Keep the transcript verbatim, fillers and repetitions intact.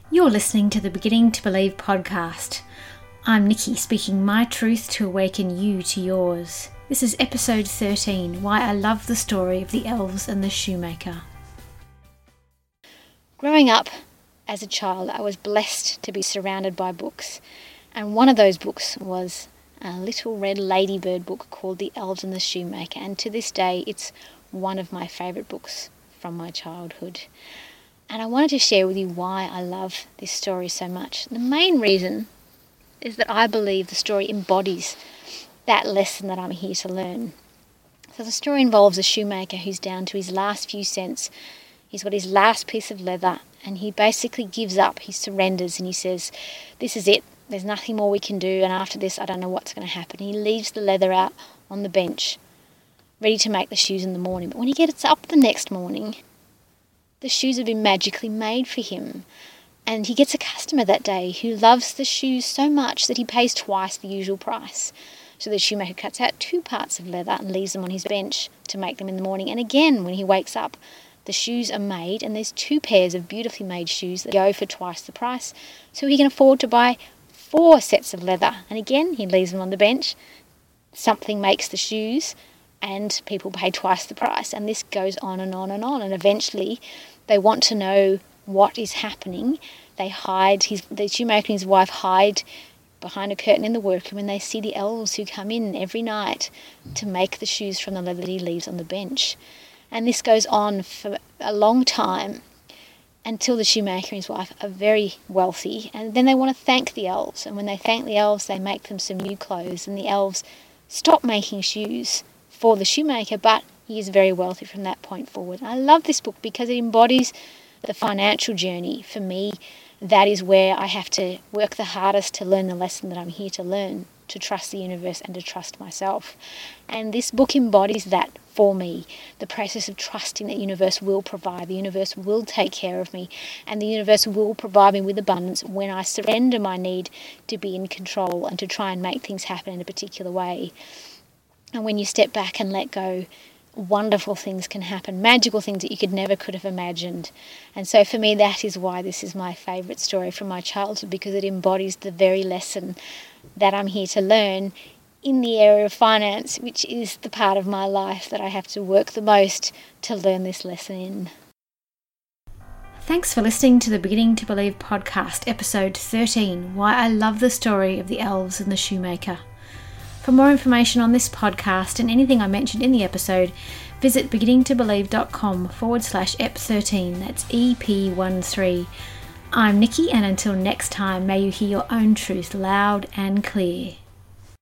You're listening to the Beginning to Believe podcast. I'm Nikki, speaking my truth to awaken you to yours. This is episode thirteen, Why I Love the Story of the Elves and the Shoemaker. Growing up as a child, I was blessed to be surrounded by books, and one of those books was a little red ladybird book called The Elves and the Shoemaker, and to this day it's one of my favourite books from my childhood. And I wanted to share with you why I love this story so much. The main reason is that I believe the story embodies that lesson that I'm here to learn. So the story involves a shoemaker who's down to his last few cents. He's got his last piece of leather and he basically gives up, he surrenders and he says, this is it, there's nothing more we can do, and after this I don't know what's going to happen. He leaves the leather out on the bench, ready to make the shoes in the morning. But when he gets up the next morning, the shoes have been magically made for him. And he gets a customer that day who loves the shoes so much that he pays twice the usual price. So the shoemaker cuts out two parts of leather and leaves them on his bench to make them in the morning. And again, when he wakes up, the shoes are made, and there's two pairs of beautifully made shoes that go for twice the price. So he can afford to buy four sets of leather. And again, he leaves them on the bench. Something makes the shoes, and people pay twice the price. And this goes on and on and on. And eventually, they want to know what is happening. They hide, his, the shoemaker and his wife hide behind a curtain in the workroom, and they see the elves who come in every night to make the shoes from the leather that he leaves on the bench. And this goes on for a long time until the shoemaker and his wife are very wealthy, and then they want to thank the elves. And when they thank the elves, they make them some new clothes, and the elves stop making shoes for the shoemaker, but he is very wealthy from that point forward. And I love this book because it embodies the financial journey. For me, that is where I have to work the hardest to learn the lesson that I'm here to learn, to trust the universe and to trust myself. And this book embodies that for me, the process of trusting that the universe will provide, the universe will take care of me, and the universe will provide me with abundance when I surrender my need to be in control and to try and make things happen in a particular way. And when you step back and let go, wonderful things can happen, magical things that you could never could have imagined. And so for me, that is why this is my favourite story from my childhood, because it embodies the very lesson that I'm here to learn in the area of finance, which is the part of my life that I have to work the most to learn this lesson in. Thanks for listening to the Beginning to Believe podcast, episode thirteen, Why I Love the Story of the Elves and the Shoemaker. For more information on this podcast and anything I mentioned in the episode, visit beginningtobelieve.com forward slash ep thirteen. That's E P thirteen. I'm Nikki, and until next time, may you hear your own truth loud and clear.